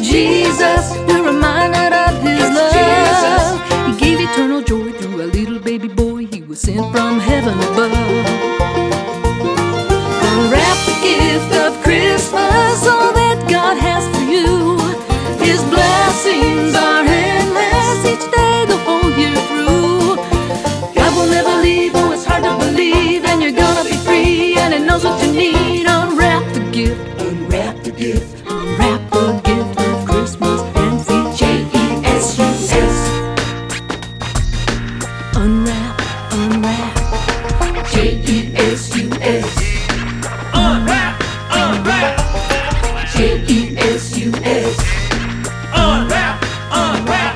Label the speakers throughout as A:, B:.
A: Jesus, we're reminded of His love. He gave eternal joy through a little baby boy. He was sent from heaven above. Unwrap the gift of Christmas, all that God has for you. His blessings are endless each day the whole year through. God will never leave, oh it's hard to believe, and you're gonna be free, and He knows what you need. Unwrap the gift, unwrap the gift, unwrap the gift of Christmas and see Jesus. Unwrap, unwrap, Jesus.
B: Unwrap, unwrap,
A: Jesus.
B: unwrap, unwrap,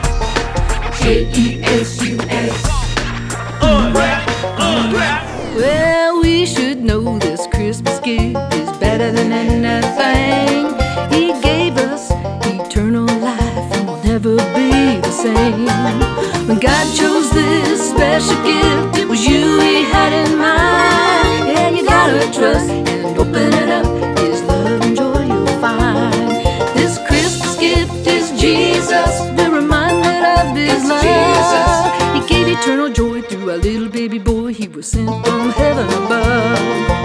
A: Jesus.
B: unwrap, unwrap.
A: Well, we should know this Christmas gift is better than anything. He gave us eternal life and we'll never be the same. When God chose this special gift, it was you He had in mind. Yeah, you gotta trust and open it up. His love and joy you'll find. This Christmas gift is Jesus. We're reminded of His love. He gave eternal joy through a little baby boy. He was sent from heaven above.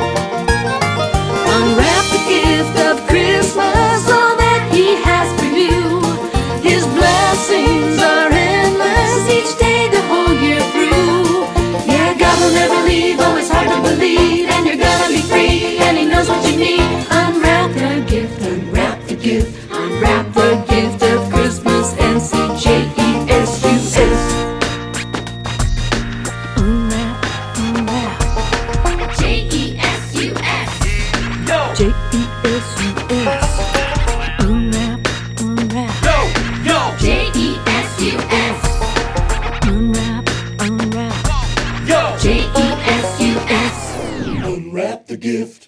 A: Unwrap the gift of Christmas, all that He has for you. His blessings are endless each day the whole year through. Yeah, God will never leave, oh it's hard to believe, and you're gonna be free, and He knows what you need. Unwrap the gift, unwrap the gift, unwrap the gift of Christmas and see Jesus. Unwrap, unwrap,
C: Jesus.
B: Yo,
A: Jesus. Unwrap, unwrap,
B: yo, yo,
C: Jesus.
A: unwrap, unwrap,
B: yo.
C: Jesus.
D: Unwrap the gift.